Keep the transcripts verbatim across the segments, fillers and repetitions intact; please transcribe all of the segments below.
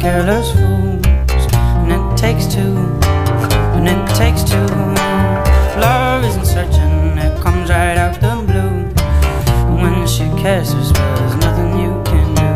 careless fools. And it takes two, and it takes two. Love isn't searching, it comes right out the blue. And when she casts her spell, there's nothing you can do.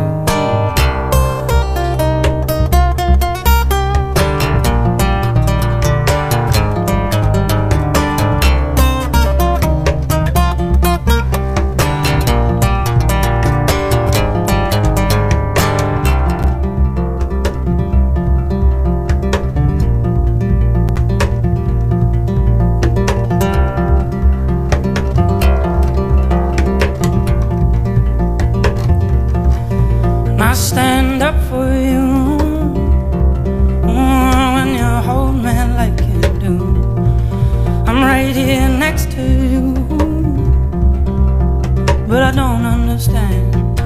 I stand up for you when you hold me like you do. I'm right here next to you, but I don't understand.